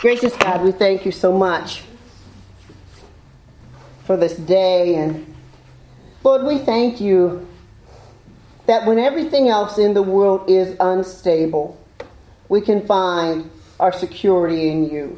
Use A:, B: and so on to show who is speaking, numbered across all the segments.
A: Gracious God, we thank you so much for this day. And Lord, we thank you that when everything else in the world is unstable, we can find our security in you.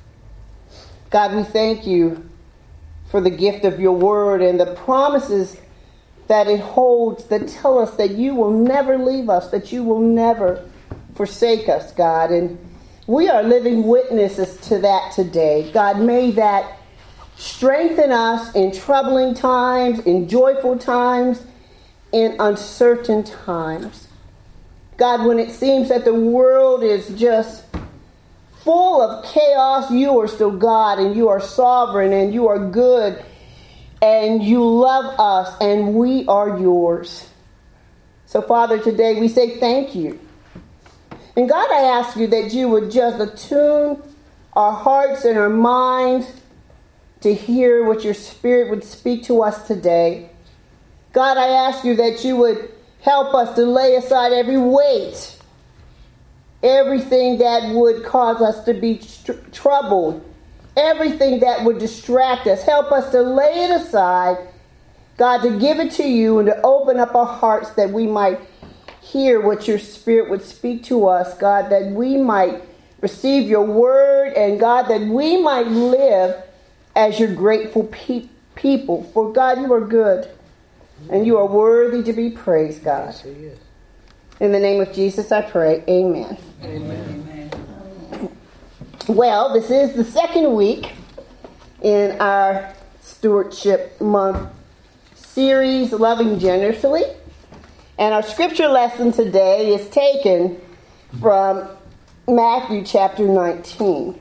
A: God, we thank you for the gift of your word and the promises that it holds that tell us that you will never leave us, that you will never forsake us, God. And we are living witnesses to that today. God, may that strengthen us in troubling times, in joyful times, in uncertain times. God, when it seems that the world is just full of chaos, you are still God, and you are sovereign, and you are good, and you love us, and we are yours. So, Father, today we say thank you. And God, I ask you that you would just attune our hearts and our minds to hear what your Spirit would speak to us today. God, I ask you that you would help us to lay aside every weight, everything that would cause us to be troubled, everything that would distract us. Help us to lay it aside, God, to give it to you and to open up our hearts that we might hear what your Spirit would speak to us, God, that we might receive your word, and God, that we might live as your grateful people. For God, you are good, and you are worthy to be praised, God.
B: Yes, he is.
A: In the name of Jesus, I pray. Amen.
B: Amen.
A: Well, this is the second week in our Stewardship Month series, Loving Generously. And our scripture lesson today is taken from Matthew chapter 19,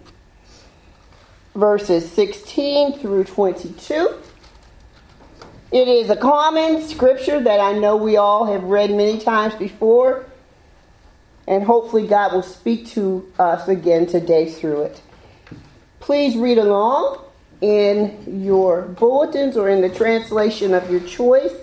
A: verses 16 through 22. It is a common scripture that I know we all have read many times before, and hopefully God will speak to us again today through it. Please read along in your bulletins or in the translation of your choice.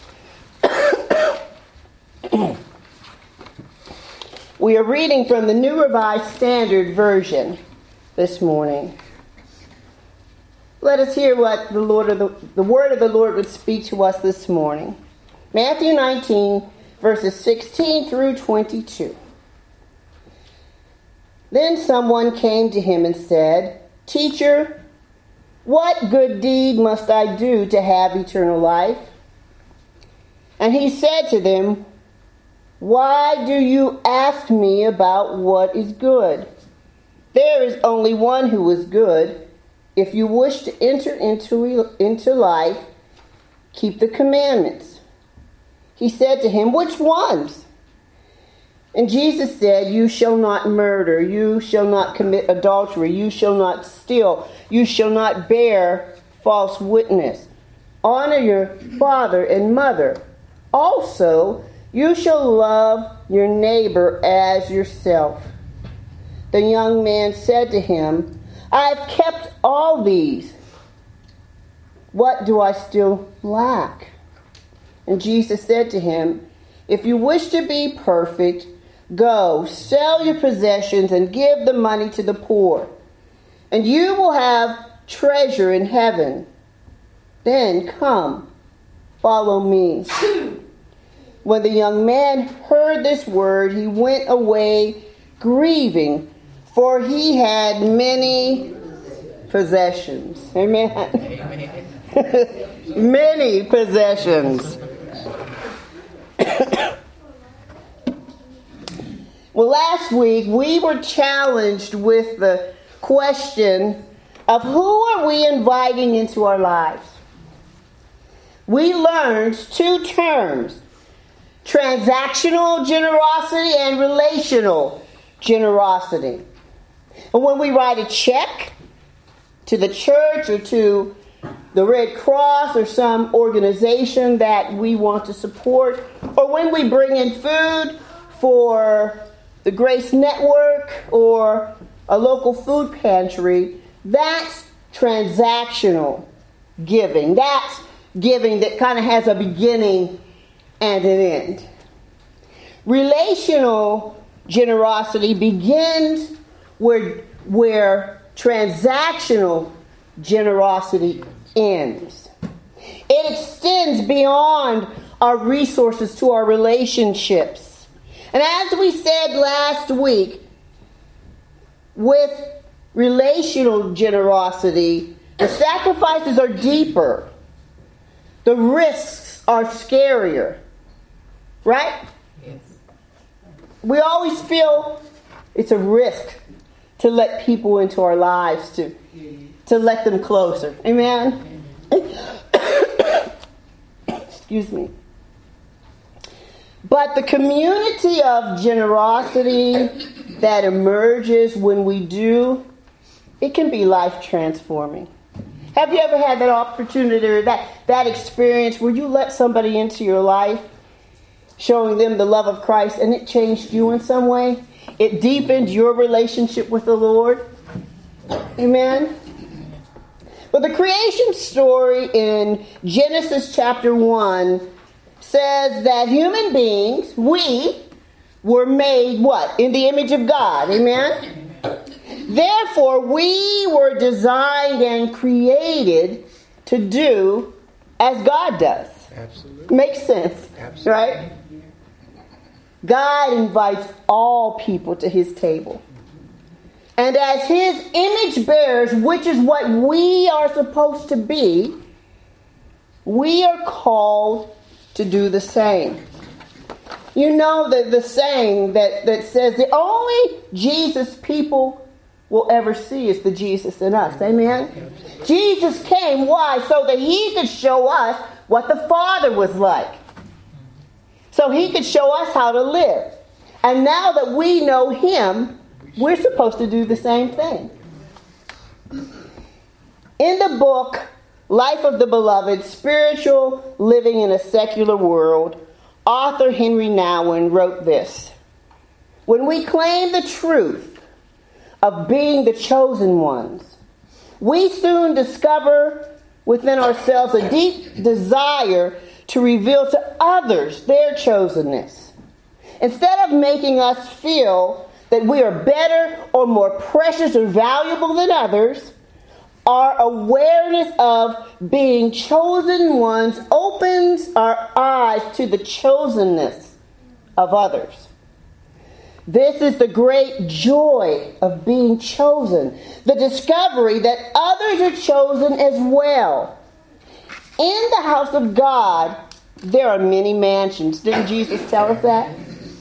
A: We are reading from the New Revised Standard Version this morning. Let us hear what the word of the Lord would speak to us this morning. Matthew 19, verses 16 through 22. Then someone came to him and said, "Teacher, what good deed must I do to have eternal life?" And he said to them, "Why do you ask me about what is good? There is only one who is good. If you wish to enter into life, keep the commandments." He said to him, "Which ones?" And Jesus said, "You shall not murder. You shall not commit adultery. You shall not steal. You shall not bear false witness. Honor your father and mother. Also, you shall love your neighbor as yourself." The young man said to him, "I have kept all these. What do I still lack?" And Jesus said to him, "If you wish to be perfect, go, sell your possessions and give the money to the poor, and you will have treasure in heaven. Then come, follow me." When the young man heard this word, he went away grieving, for he had many possessions. Amen. Amen. Many possessions. Well, last week we were challenged with the question of who are we inviting into our lives? We learned two terms: transactional generosity and relational generosity. And when we write a check to the church or to the Red Cross or some organization that we want to support, or when we bring in food for the Grace Network or a local food pantry, that's transactional giving. That's giving that kind of has a beginning and an end. Relational generosity begins where where transactional generosity ends. It extends beyond our resources to our relationships. And as we said last week, with relational generosity, the sacrifices are deeper. The risks are scarier. Right?
B: Yes.
A: We always feel it's a risk to let people into our lives, to let them closer. Amen? Excuse me. But the community of generosity that emerges when we do, it can be life transforming. Have you ever had that opportunity or that experience where you let somebody into your life, showing them the love of Christ, and it changed you in some way? It deepened your relationship with the Lord. Amen? But the creation story in Genesis chapter 1 says that human beings, we were made what? In the image of God. Amen? Therefore, we were designed and created to do as God does.
B: Absolutely.
A: Makes sense.
B: Absolutely.
A: Right? God invites all people to his table. And as his image bearers, which is what we are supposed to be, we are called to do the same. You know the saying that says the only Jesus people will ever see is the Jesus in us. Amen? Jesus came, why? So that he could show us what the Father was like. So he could show us how to live. And now that we know him, we're supposed to do the same thing. In the book, Life of the Beloved, Spiritual Living in a Secular World, author Henry Nouwen wrote this: when we claim the truth of being the chosen ones, we soon discover within ourselves a deep desire to reveal to others their chosenness. Instead of making us feel that we are better or more precious or valuable than others, our awareness of being chosen ones opens our eyes to the chosenness of others. This is the great joy of being chosen, the discovery that others are chosen as well. In the house of God, there are many mansions. Didn't Jesus tell us that?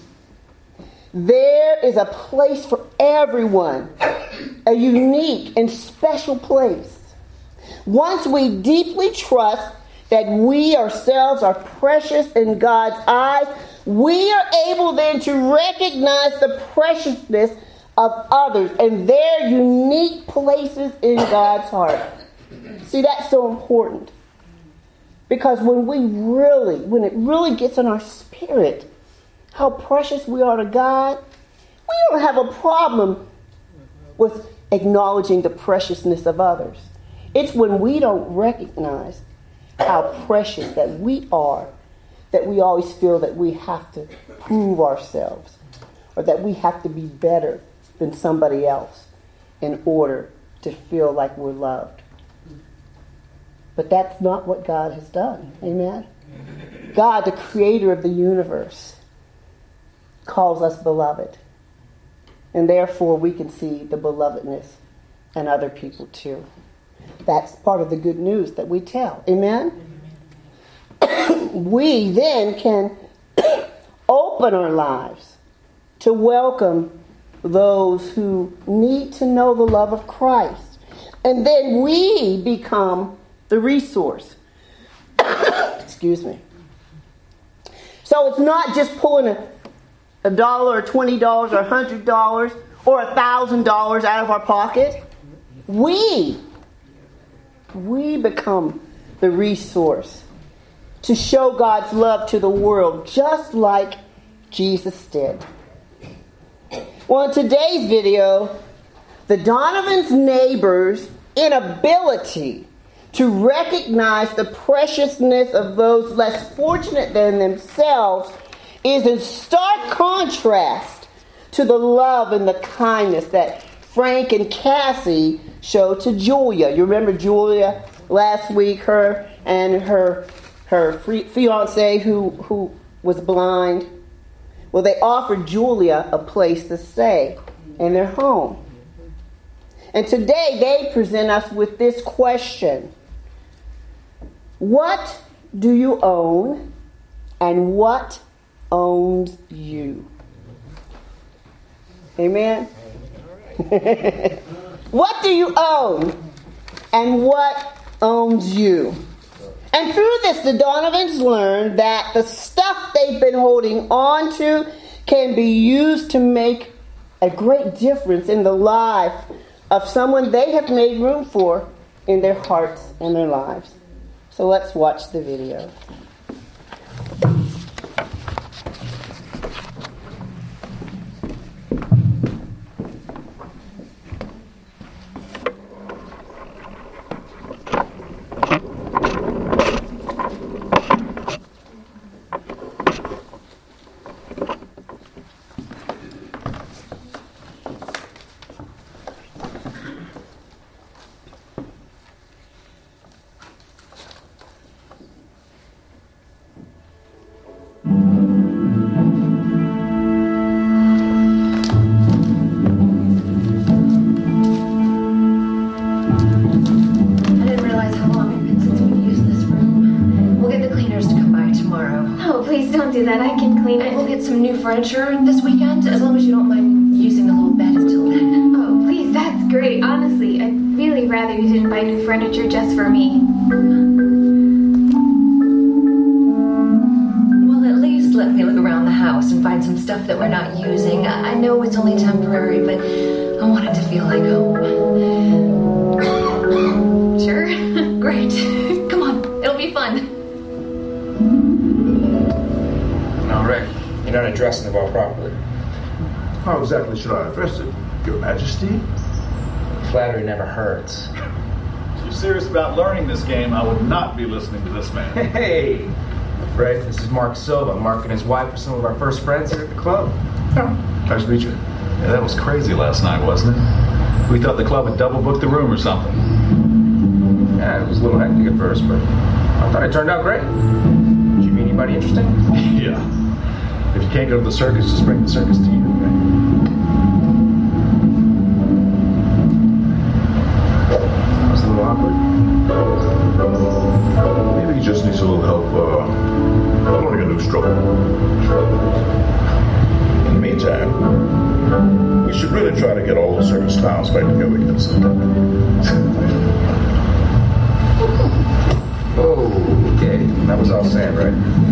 A: There is a place for everyone, a unique and special place. Once we deeply trust that we ourselves are precious in God's eyes, we are able then to recognize the preciousness of others and their unique places in God's heart. See, that's so important. Because when it really gets in our spirit how precious we are to God, we don't have a problem with acknowledging the preciousness of others. It's when we don't recognize how precious that we are that we always feel that we have to prove ourselves or that we have to be better than somebody else in order to feel like we're loved. But that's not what God has done. Amen? God, the creator of the universe, calls us beloved. And therefore we can see the belovedness in other people too. That's part of the good news that we tell. Amen? We then can open our lives to welcome those who need to know the love of Christ. And then we become the resource. Excuse me. So it's not just pulling $1 or $20 or $100 or $1,000 out of our pocket. We become the resource to show God's love to the world, just like Jesus did. Well, in today's video, the Donovans' neighbors' inability to recognize the preciousness of those less fortunate than themselves is in stark contrast to the love and the kindness that Frank and Cassie showed to Julia. You remember Julia last week, her and her fiance who was blind? Well, they offered Julia a place to stay in their home. And today they present us with this question. What do you own, and what owns you? Amen? What do you own, and what owns you? And through this, the Donovans learned that the stuff they've been holding on to can be used to make a great difference in the life of someone they have made room for in their hearts and their lives. So let's watch the video.
B: Furniture this weekend, as long as you don't mind using the little bed until then.
C: Oh, please, that's great. Honestly, I'd really rather you didn't buy new furniture just for me.
B: Well, at least let me look around the house and find some stuff that we're not using. I know it's only temporary, but I want it to feel like home.
C: Sure.
B: Great. Come on, it'll be fun.
D: Now, Rick, you're not addressing the ball properly.
E: How exactly should I address it, Your Majesty?
D: Flattery never hurts.
F: If you're serious about learning this game, I would not be listening to this man.
D: Hey! Fred, this is Mark Silva. Mark and his wife are some of our first friends here at the club.
E: Oh, nice to meet you.
F: Yeah, that was crazy last night, wasn't it? We thought the club had double booked the room or something.
D: Yeah, it was a little hectic at first, but I thought it turned out great. Did you meet anybody interesting?
F: Yeah. If you can't go to the circus, just bring the circus to you, right?
D: That was a little awkward.
E: Maybe he just needs a little help learning a new stroke. In the meantime, we should really try to get all the circus clowns back together again.
D: Okay, that was all Sam, right?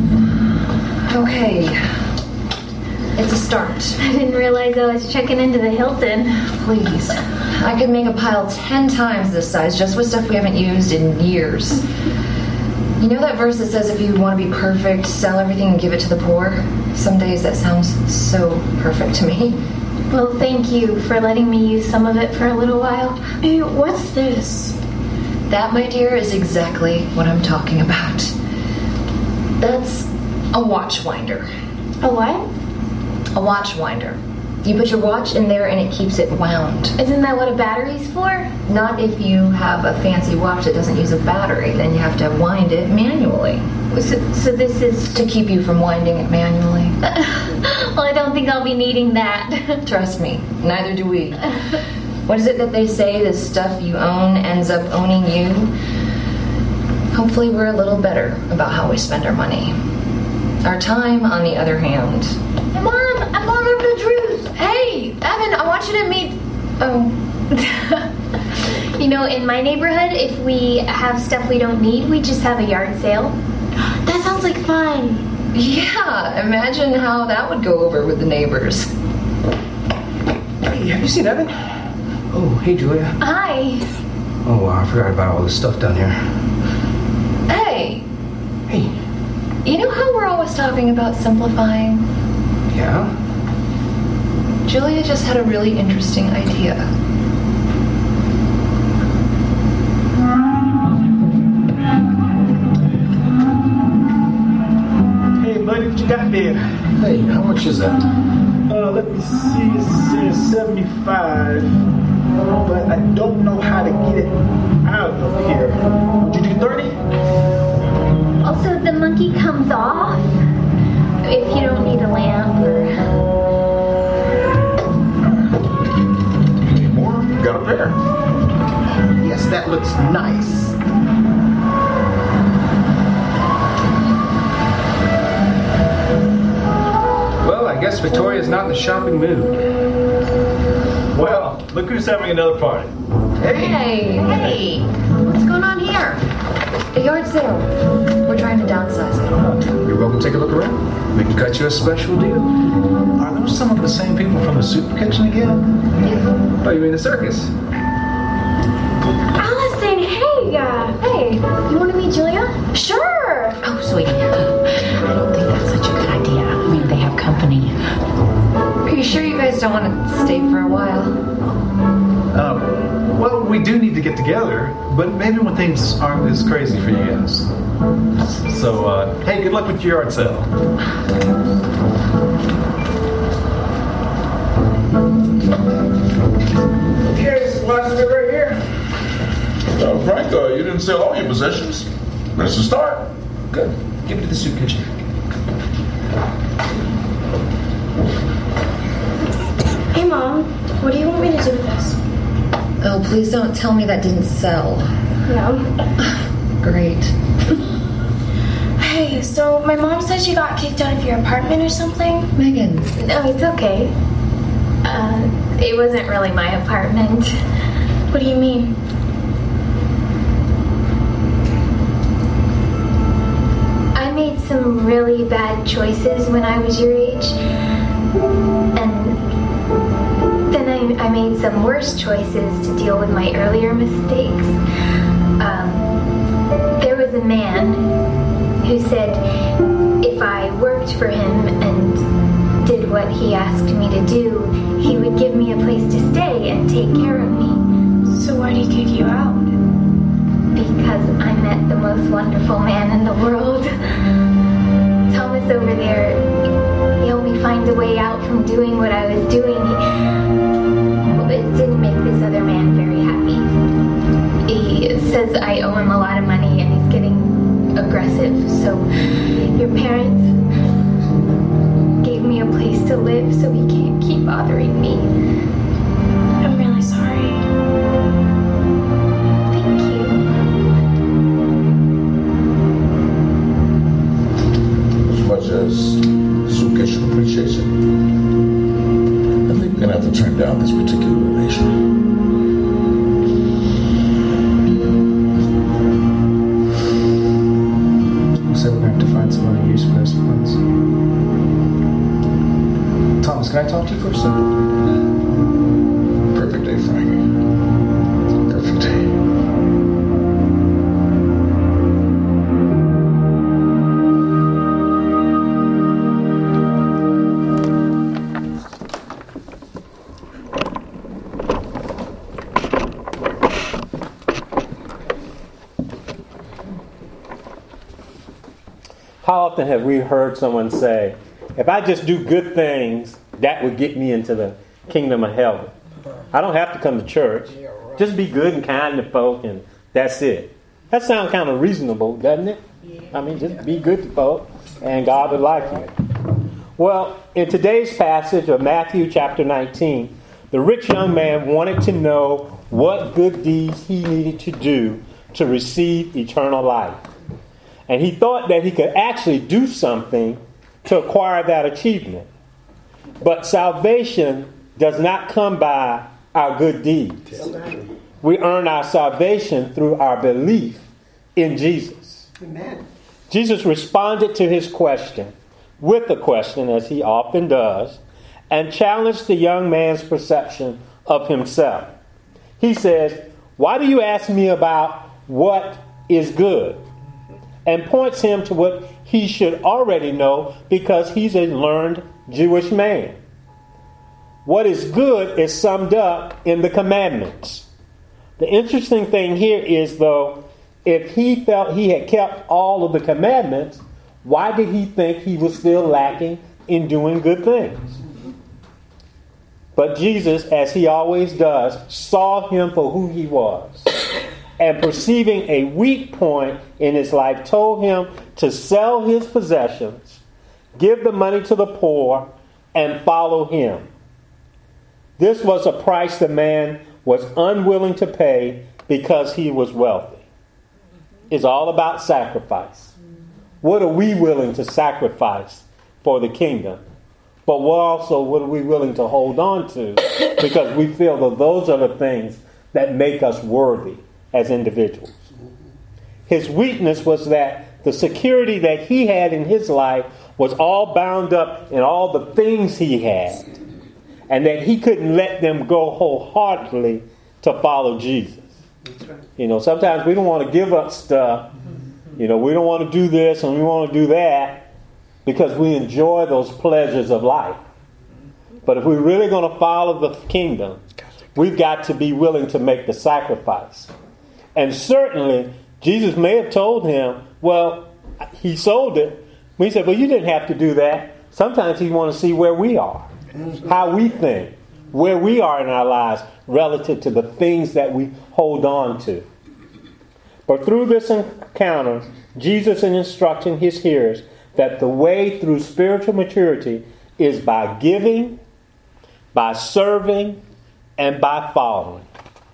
B: Okay. It's a start.
C: I didn't realize I was checking into the Hilton.
B: Please. I could make a pile 10 times this size just with stuff we haven't used in years. You know that verse that says if you want to be perfect, sell everything and give it to the poor? Some days that sounds so perfect to me.
C: Well, thank you for letting me use some of it for a little while. Hey, what's this?
B: That, my dear, is exactly what I'm talking about. That's a watch winder.
C: A what?
B: A watch winder. You put your watch in there and it keeps it wound.
C: Isn't that what a battery's for?
B: Not if you have a fancy watch that doesn't use a battery. Then you have to wind it manually.
C: So this is...
B: To keep you from winding it manually.
C: Well, I don't think I'll be needing that.
B: Trust me, neither do we. What is it that they say? The stuff you own ends up owning you? Hopefully we're a little better about how we spend our money. Our time, on the other hand.
C: Hey, Mom, I'm on over to Drew's.
B: Hey, Evan, I want you to meet... Oh.
C: You know, in my neighborhood, if we have stuff we don't need, we just have a yard sale. That sounds like fun.
B: Yeah, imagine how that would go over with the neighbors.
D: Hey, have you seen Evan? Oh, hey, Julia.
C: Hi.
D: Oh, wow, I forgot about all this stuff down here.
B: Hey.
D: Hey.
B: You know how we're always talking about simplifying?
D: Yeah?
B: Julia just had a really interesting idea.
F: Hey, buddy, what you got there?
D: Hey, how much is that?
F: Let me see. It says 75.
G: but I don't know how to get it out of here. Would you do 30?
C: Also, the monkey comes off if you don't need a lamp or...
E: Need more? Got a pair.
G: Yes, that looks nice.
D: Well, I guess Victoria's not in the shopping mood.
F: Well, look who's having another party.
B: Hey, what's going on here? A yard sale. We're trying to downsize it.
D: You're welcome to take a look around. We can cut you a special deal.
F: Are those some of the same people from the soup kitchen again?
D: Oh, you mean the circus?
C: Allison, hey!
B: Hey, you want to meet Julia?
C: Sure!
H: Oh, sweetie, I don't think that's such a good idea. I mean, they have company.
B: Are you sure you guys don't want to stay for a while?
F: Well, we do need to get together, but maybe when things aren't as crazy for you guys. So, hey, good luck with your yard sale.
G: Okay, this is last bit right here.
E: Frank, you didn't sell all your possessions. That's a start.
D: Good. Give it to the soup kitchen.
C: Hey, Mom, what do you want me to do with this?
B: Oh, please don't tell me that didn't sell.
C: No.
B: Great.
C: Hey, so my mom said you got kicked out of your apartment or something?
B: Megan.
C: No, it's okay. It wasn't really my apartment. What do you mean? I made some really bad choices when I was your age. And then I made some worse choices to deal with my earlier mistakes. There was a man who said if I worked for him and did what he asked me to do, he would give me a place to stay and take care of me. So why did he kick you out? Because I met the most wonderful man in the world. Thomas over there, he helped me find a way out from doing what I was doing. It didn't make this other man very happy. He says I owe him a lot of money and he's getting aggressive. So your parents gave me a place to live so he can't keep bothering me. I'm really sorry. Thank you.
E: As much as soup kitchen appreciates it, I think we're going to have to turn down this particular donation.
D: So we're going to have to find some other use for those funds. Thomas, can I talk to you for a second?
E: Perfect day, Frank. Perfect day.
I: How often have we heard someone say, if I just do good things, that would get me into the kingdom of heaven? I don't have to come to church. Just be good and kind to folk and that's it. That sounds kind of reasonable, doesn't it? I mean, just be good to folk and God will like you. Well, in today's passage of Matthew chapter 19, the rich young man wanted to know what good deeds he needed to do to receive eternal life. And he thought that he could actually do something to acquire that achievement. But salvation does not come by our good deeds. We earn our salvation through our belief in Jesus.
A: Amen.
I: Jesus responded to his question with a question, as he often does, and challenged the young man's perception of himself. He says, "Why do you ask me about what is good?" And points him to what he should already know because he's a learned Jewish man. What is good is summed up in the commandments. The interesting thing here is, though, if he felt he had kept all of the commandments, why did he think he was still lacking in doing good things? But Jesus, as he always does, saw him for who he was, and perceiving a weak point in his life, told him to sell his possessions, give the money to the poor, and follow him. This was a price the man was unwilling to pay because he was wealthy. It's all about sacrifice. What are we willing to sacrifice for the kingdom? But what are we willing to hold on to? Because we feel that those are the things that make us worthy as individuals. His weakness was that the security that he had in his life was all bound up in all the things he had, and that he couldn't let them go wholeheartedly to follow Jesus. You know, sometimes we don't want to give up stuff. You know, we don't want to do this and we want to do that because we enjoy those pleasures of life. But if we're really going to follow the kingdom, we've got to be willing to make the sacrifice. And certainly, Jesus may have told him, well, he sold it. But he said, well, you didn't have to do that. Sometimes he wants to see where we are, how we think, where we are in our lives relative to the things that we hold on to. But through this encounter, Jesus is instructing his hearers that the way through spiritual maturity is by giving, by serving, and by following.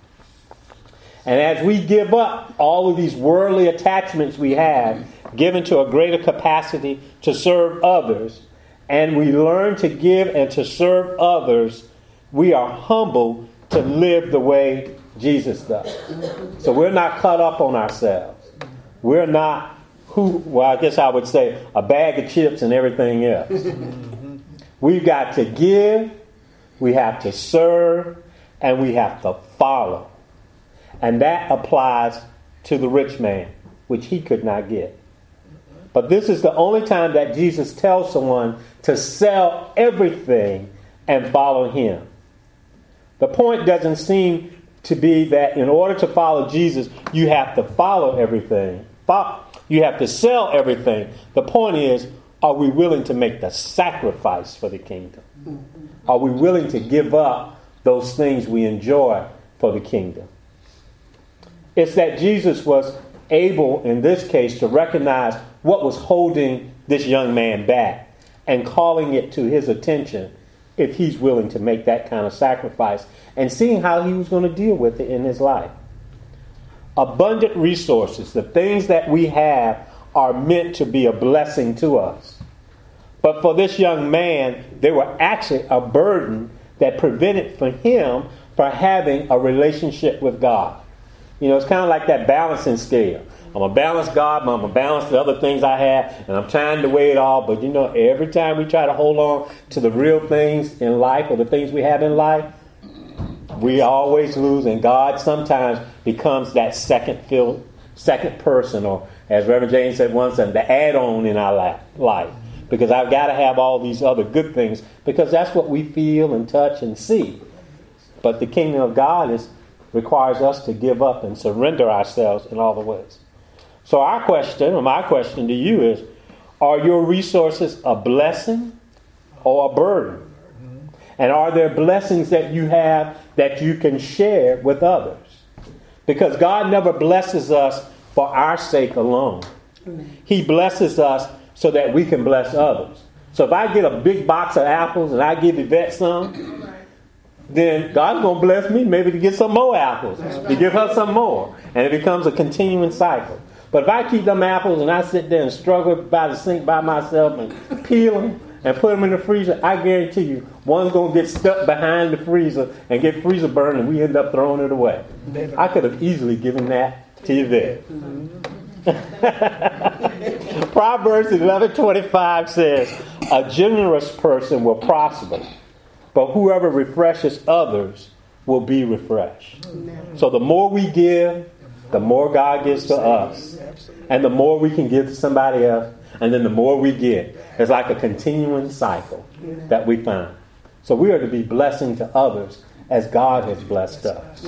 I: And as we give up all of these worldly attachments we have, given to a greater capacity to serve others, and we learn to give and to serve others, we are humbled to live the way Jesus does. So we're not caught up on ourselves. We're not I guess I would say a bag of chips and everything else. We've got to give, we have to serve, and we have to follow. And that applies to the rich man, which he could not get. But this is the only time that Jesus tells someone to sell everything and follow him. The point doesn't seem to be that in order to follow Jesus, you have to follow everything. You have to sell everything. The point is, are we willing to make the sacrifice for the kingdom? Are we willing to give up those things we enjoy for the kingdom? It's that Jesus was able, in this case, to recognize what was holding this young man back and calling it to his attention if he's willing to make that kind of sacrifice and seeing how he was going to deal with it in his life. Abundant resources, the things that we have, are meant to be a blessing to us. But for this young man, they were actually a burden that prevented him from having a relationship with God. You know, it's kind of like that balancing scale. I'm going to balance God, but I'm going to balance the other things I have, and I'm trying to weigh it all. But, you know, every time we try to hold on to the real things in life or the things we have in life, we always lose, and God sometimes becomes that second person, or as Reverend James said once, the add-on in our life. Because I've got to have all these other good things, because that's what we feel and touch and see. But the kingdom of God requires us to give up and surrender ourselves in all the ways. So my question to you is, are your resources a blessing or a burden? And are there blessings that you have that you can share with others? Because God never blesses us for our sake alone. He blesses us so that we can bless others. So if I get a big box of apples and I give Yvette some, then God's going to bless me maybe to get some more apples, to give her some more. And it becomes a continuing cycle. But if I keep them apples and I sit there and struggle by the sink by myself and peel them and put them in the freezer, I guarantee you one's going to get stuck behind the freezer and get freezer burned, and we end up throwing it away. I could have easily given that to Yvette. Proverbs 11:25 says, a generous person will prosper, but whoever refreshes others will be refreshed. So the more we give, the more God gives to us. And the more we can give to somebody else, and then the more we get. It's like a continuing cycle that we find. So we are to be blessing to others as God has blessed us.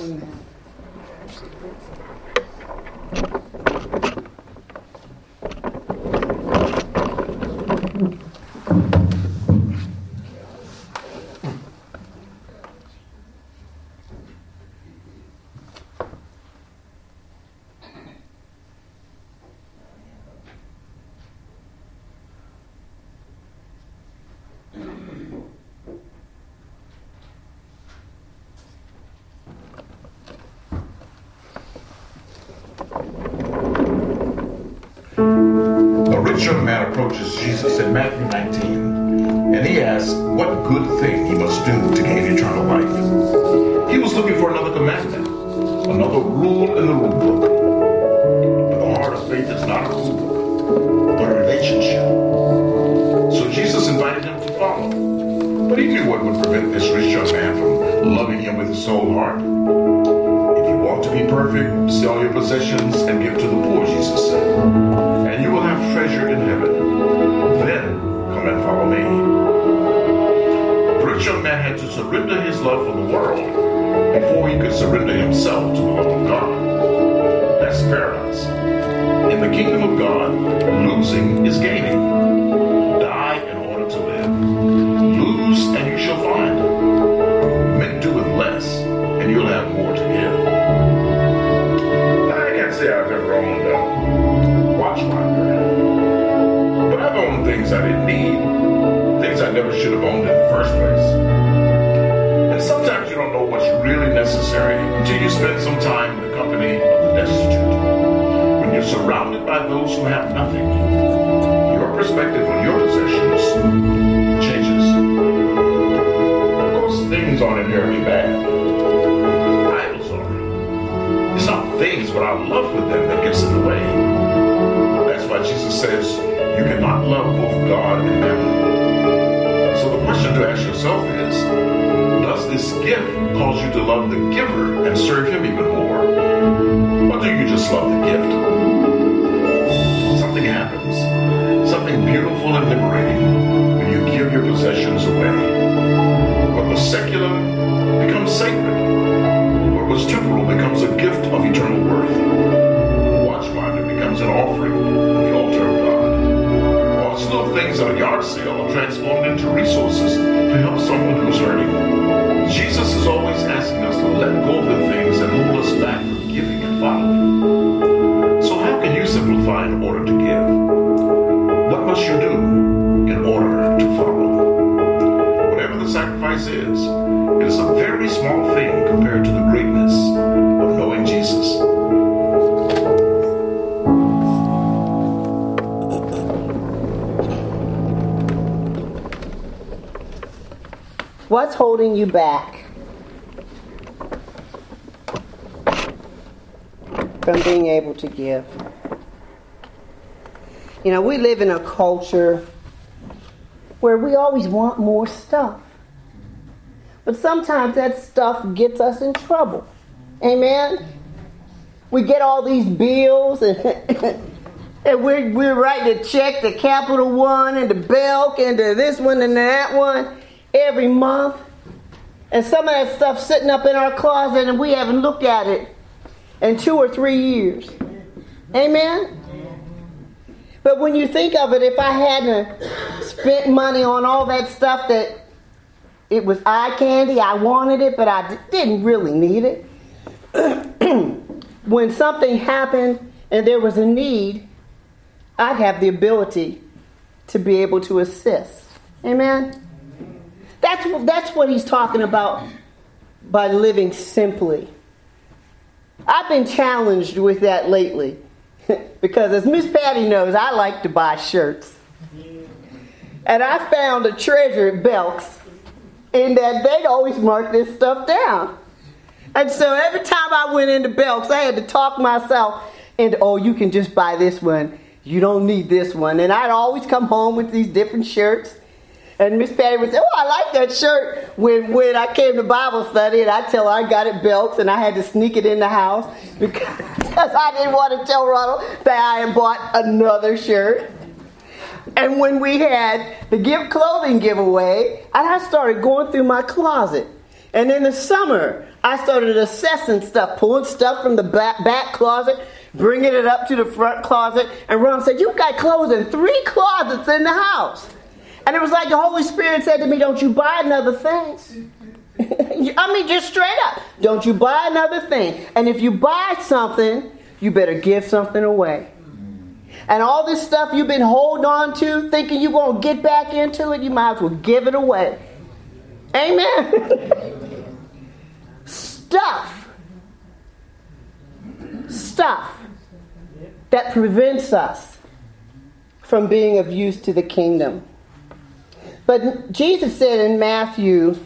E: A rich young man approaches Jesus in Matthew 19, and he asks what good thing he must do to gain eternal life. He was looking for another commandment, another rule in the rule book. But the heart of faith is not a rule book, but a relationship. So Jesus invited him to follow. But he knew what would prevent this rich young man from loving him with his whole heart. If you want to be perfect, sell your possessions and give to the poor, Jesus said, and you will have treasure in heaven. Then come and follow me. The rich young man had to surrender his love for the world before he could surrender himself to the love of God. That's paradise. In the kingdom of God, losing is gaining. Die in order to live. Lose and you shall find. Make do with less and you'll have more to give. I can't say I've ever owned a watchfinder, but I've owned things I didn't need, things I never should have owned in the first place. And sometimes you don't know what's really necessary until you spend some time in the company of the destitute. When you're surrounded by those who have nothing, your perspective on your possessions changes. Of course, things aren't inherently bad. Idols are. It's not things, but our love for them that gets in the way. That's why Jesus says you cannot love both God and mammon. So the question to ask yourself is, does this gift cause you to love the giver and serve him even more? Or do you just love the gift? Something happens. Something beautiful and liberating when you give your possessions away. What was secular becomes sacred. What was temporal becomes a gift of eternal worth. The watchfinder becomes an offering on the altar of God. All the little things at a yard sale are transformed into resources to help someone who's hurting. Jesus is always asking us to let go of the things that hold us back from giving and following. So how can you simplify in order to give? What must you do in order to follow? Whatever the sacrifice is, it is a very small thing compared to the greatness of knowing Jesus.
A: What's holding you back from being able to give? You know, we live in a culture where we always want more stuff. But sometimes that stuff gets us in trouble. Amen? We get all these bills and, and we're writing a check to Capital One and to Belk and to this one and that one every month. And some of that stuff sitting up in our closet and we haven't looked at it in 2 or 3 years. Amen? But when you think of it, if I hadn't spent money on all that stuff that it was eye candy, I wanted it, but I didn't really need it. When something happened and there was a need, I'd have the ability to be able to assist. Amen? That's what he's talking about by living simply. I've been challenged with that lately. Because as Miss Patty knows, I like to buy shirts. And I found a treasure at Belk's in that they'd always mark this stuff down. And so every time I went into Belk's, I had to talk myself into, oh, you can just buy this one. You don't need this one. And I'd always come home with these different shirts. And Miss Patty would say, oh, I like that shirt when I came to Bible study. And I'd tell her I got it Belk's and I had to sneak it in the house because I didn't want to tell Ronald that I had bought another shirt. And when we had the clothing giveaway, I started going through my closet. And in the summer, I started assessing stuff, pulling stuff from the back closet, bringing it up to the front closet. And Ron said, you've got clothes in 3 closets in the house. And it was like the Holy Spirit said to me, don't you buy another thing. I mean, just straight up. Don't you buy another thing. And if you buy something, you better give something away. And all this stuff you've been holding on to, thinking you're going to get back into it, you might as well give it away. Amen. Stuff that prevents us from being of use to the kingdom. But Jesus said in Matthew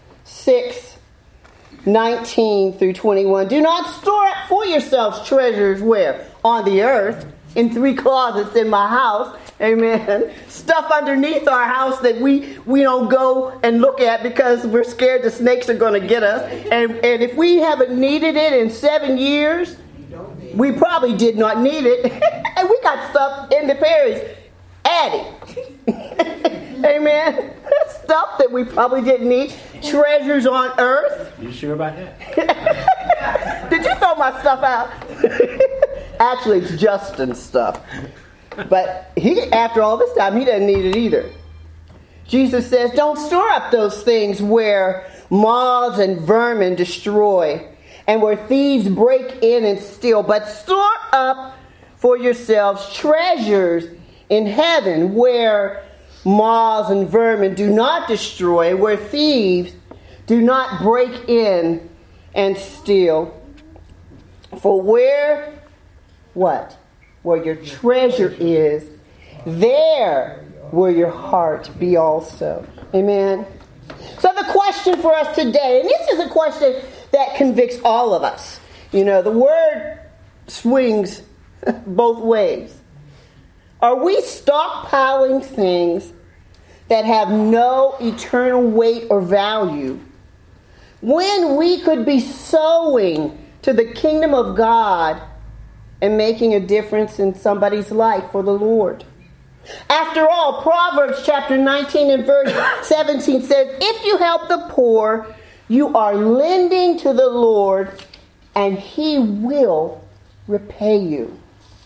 A: 6:19 through 21, do not store up for yourselves treasures where? On the earth, in 3 closets in my house. Amen. Stuff underneath our house that we don't go and look at because we're scared the snakes are going to get us. And if we haven't needed it in 7 years, we probably did not need it. And we got stuff in the Perry's attic. Amen. Stuff that we probably didn't need. Treasures on earth.
F: You sure about that?
A: Did you throw my stuff out? Actually, it's Justin's stuff. But he, after all this time, he doesn't need it either. Jesus says, don't store up those things where moths and vermin destroy and where thieves break in and steal, but store up for yourselves treasures in heaven where moths and vermin do not destroy, where thieves do not break in and steal. For where, what? Where your treasure is, there will your heart be also. Amen. So the question for us today, and this is a question that convicts all of us. You know, the word swings both ways. Are we stockpiling things that have no eternal weight or value when we could be sowing to the kingdom of God and making a difference in somebody's life for the Lord? After all, Proverbs chapter 19 and verse 17 says, if you help the poor, you are lending to the Lord, and He will repay you.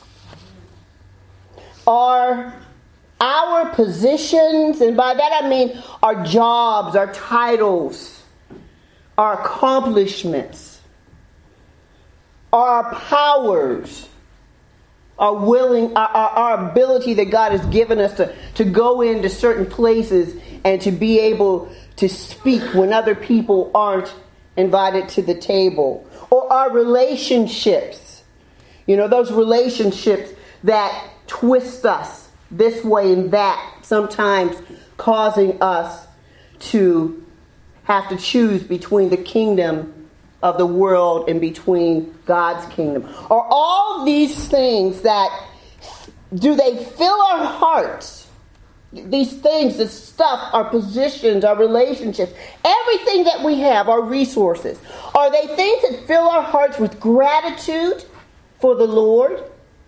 A: Are our positions, and by that I mean our jobs, our titles, our accomplishments, our powers, our ability that God has given us to go into certain places and to be able to speak when other people aren't invited to the table. Or our relationships. You know, those relationships that twist us this way and that, sometimes causing us to have to choose between the kingdom of the world and between God's kingdom. Are all these things that, do they fill our hearts? These things, the stuff, our positions, our relationships, everything that we have, our resources, are they things that fill our hearts with gratitude for the Lord?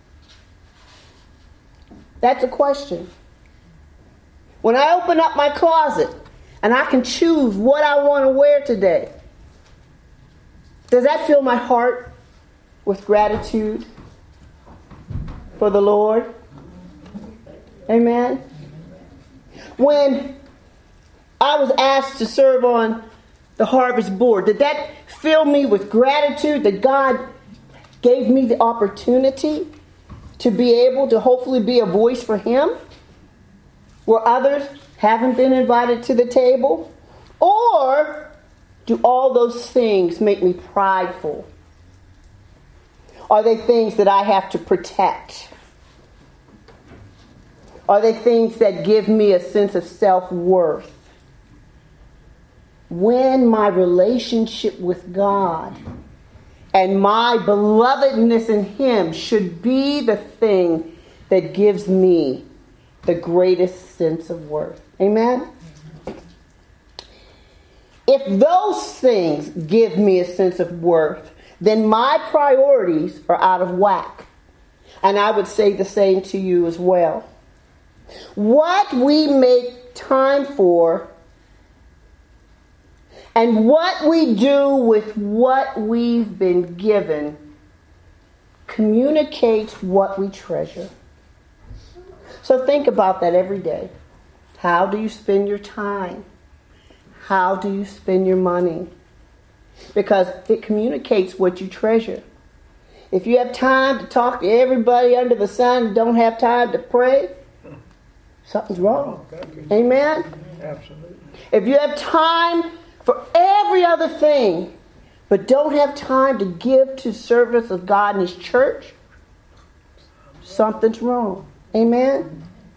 A: That's a question. When I open up my closet and I can choose what I want to wear today, does that fill my heart with gratitude for the Lord? Amen. When I was asked to serve on the Harvest Board, did that fill me with gratitude that God gave me the opportunity to be able to hopefully be a voice for Him where others haven't been invited to the table? Or do all those things make me prideful? Are they things that I have to protect? Are they things that give me a sense of self-worth? When my relationship with God and my belovedness in Him should be the thing that gives me the greatest sense of worth. Amen? If those things give me a sense of worth, then my priorities are out of whack. And I would say the same to you as well. What we make time for and what we do with what we've been given communicates what we treasure. So think about that every day. How do you spend your time? How do you spend your money? Because it communicates what you treasure. If you have time to talk to everybody under the sun and don't have time to pray, something's wrong. Amen?
G: Absolutely.
A: If you have time for every other thing, but don't have time to give to service of God and His church, something's wrong. Amen?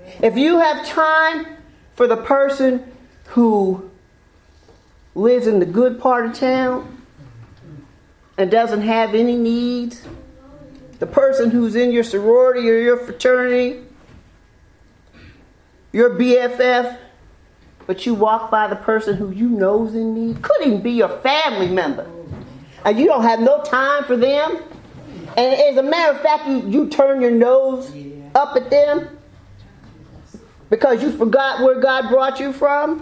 A: If you have time for the person who lives in the good part of town and doesn't have any needs, the person who's in your sorority or your fraternity, your BFF, but you walk by the person who you know's in need, could even be your family member, and you don't have no time for them, and as a matter of fact, you turn your nose up at them because you forgot where God brought you from.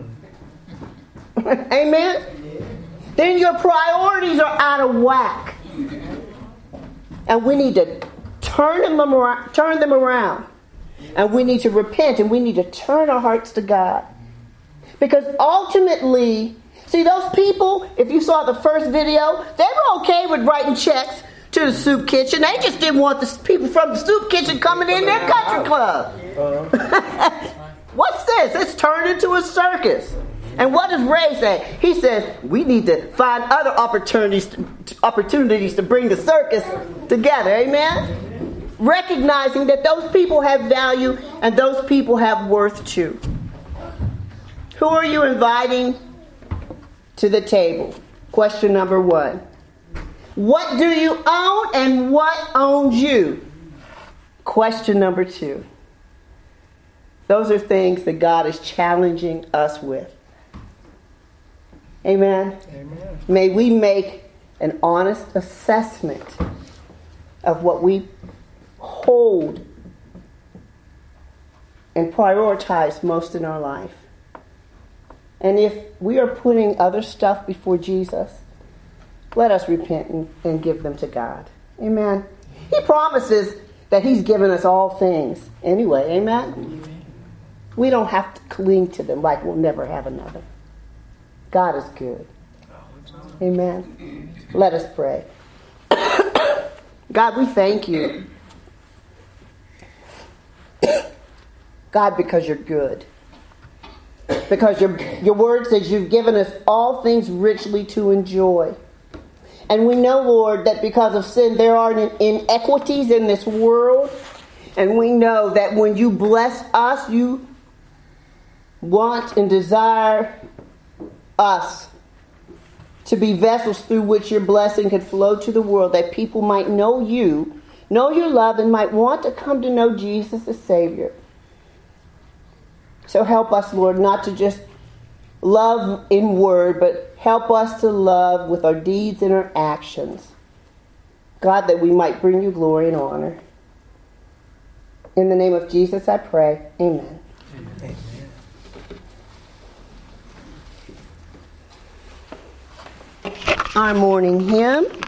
A: Amen? Then your priorities are out of whack. And we need to turn them around. And we need to repent, and we need to turn our hearts to God. Because ultimately, see, those people, if you saw the first video, they were okay with writing checks to the soup kitchen. They just didn't want the people from the soup kitchen coming in their country club. What's this? It's turned into a circus. And what does Ray say? He says, we need to find other opportunities to bring the circus together. Amen? Recognizing that those people have value and those people have worth too. Who are you inviting to the table? Question number 1. What do you own and what owns you? Question number 2. Those are things that God is challenging us with. Amen? Amen. May we make an honest assessment of what we hold and prioritize most in our life. And if we are putting other stuff before Jesus, let us repent and give them to God. Amen. He promises that He's given us all things anyway. Amen. We don't have to cling to them like we'll never have another. God is good. Amen. Let us pray. God, we thank you. God, because you're good. Because your word says you've given us all things richly to enjoy. And we know, Lord, that because of sin there are inequities in this world. And we know that when you bless us, you want and desire us to be vessels through which your blessing could flow to the world, that people might know you, know your love, and might want to come to know Jesus as Savior. So help us, Lord, not to just love in word, but help us to love with our deeds and our actions. God, that we might bring you glory and honor. In the name of Jesus I pray. Amen. Amen. Our morning hymn.